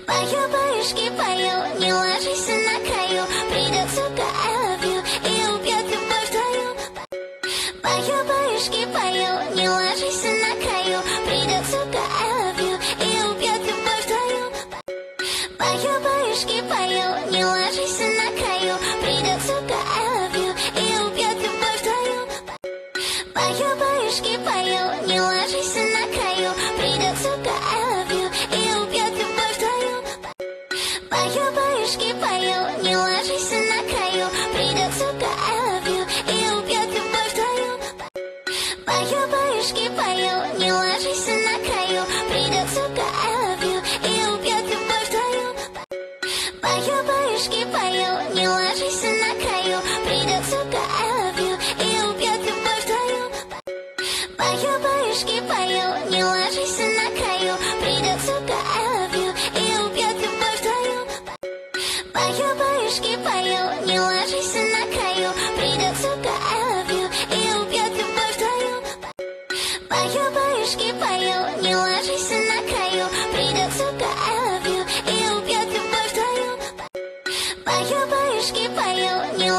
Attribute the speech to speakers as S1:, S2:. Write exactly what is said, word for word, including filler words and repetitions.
S1: Пою баюшки, пою, не ложись на краю. Придет, сука, I love you, и убьет любовь твою. Пою баюшки, пою, не ложись на краю. Придет, сука, I love you, и убьет любовь твою. Пою баюшки, пою, не ложись на краю. Придет, сука, I love you, и убьет любовь твою. Пою баюшки, пою, не ложись на краю. Придет, сука, I love you, и убьет любовь твою. Пою баюшки, пою, не ложись на краю. Придет, сука, I love you, и убьет любовь твою. Пою баюшки, пою, не ложись на краю. Придет, сука, I love you, и убьет любовь твою. Пою баюшки, пою, не ложись на краю. Придет, сука, I love you, и убьет любовь твою. Пою баюшки, пою, не ложись на краю. Придет, сука, I love you, и убьет любовь твою. Пою баюшки, пою, не ложись на краю. Придет, сука, I love you, и убьет любовь твою. Пою баюшки, пою, не ложись на краю. Придет, сука, I love you, и убьет любовь твою. Пою баюшки, пою, не